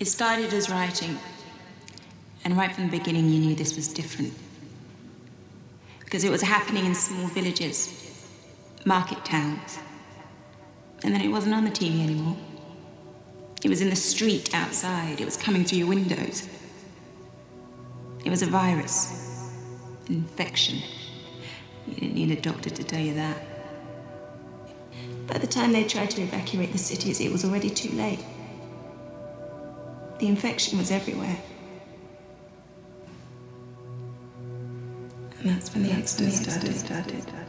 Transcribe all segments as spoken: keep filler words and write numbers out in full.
It started as writing, and right from the beginning you knew this was different. Because it was happening in small villages, market towns. And then it wasn't on the T V anymore. It was in the street outside. It was coming through your windows. It was a virus, an infection. You didn't need a doctor to tell you that. By the time they tried to evacuate the cities, it was already too late. The infection was everywhere. And that's when the accident started. started, started.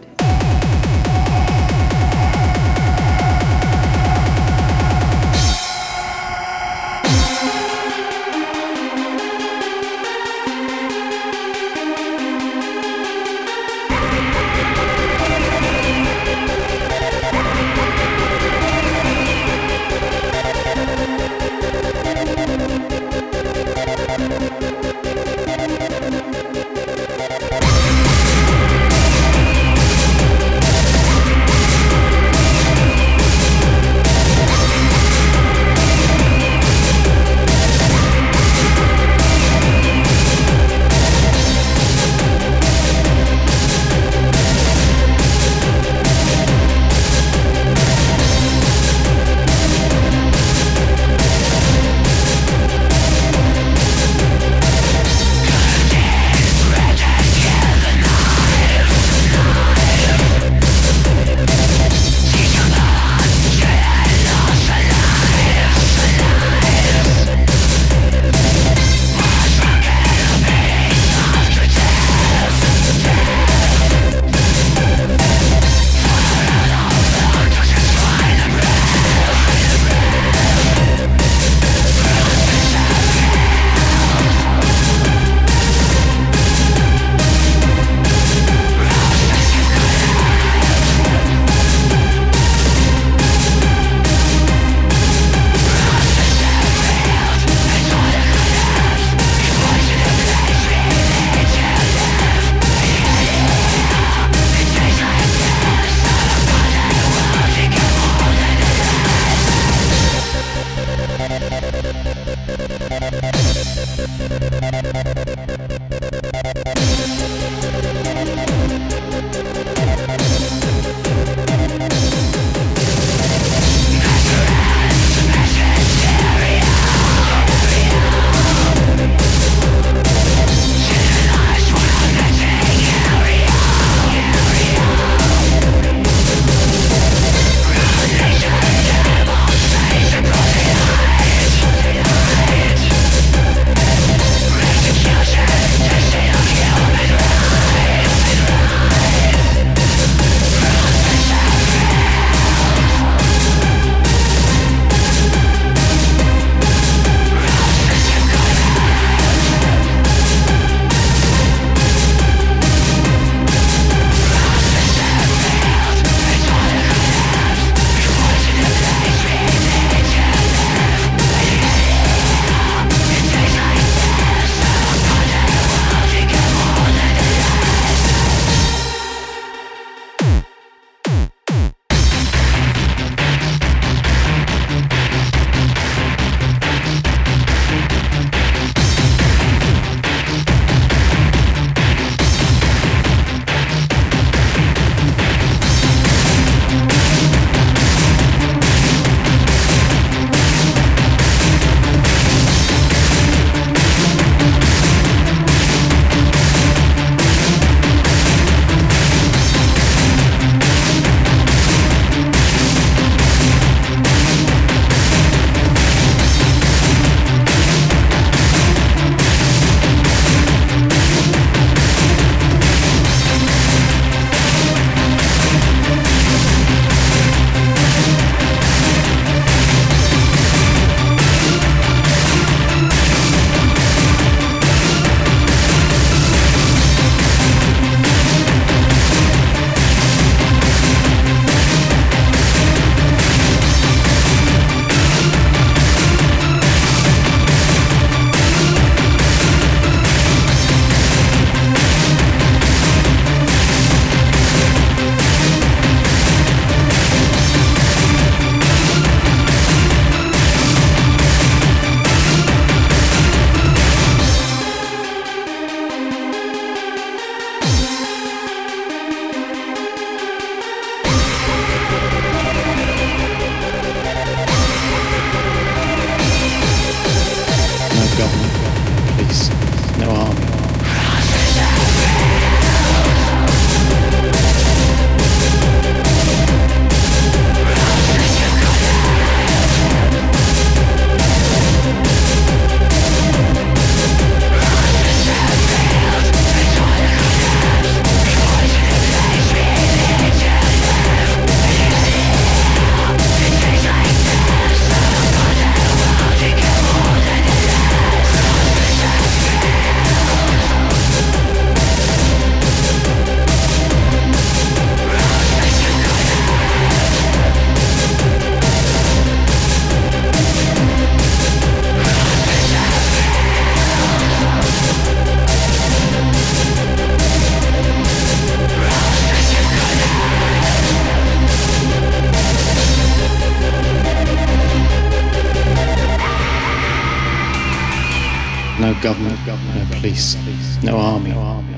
no government, no police, no army.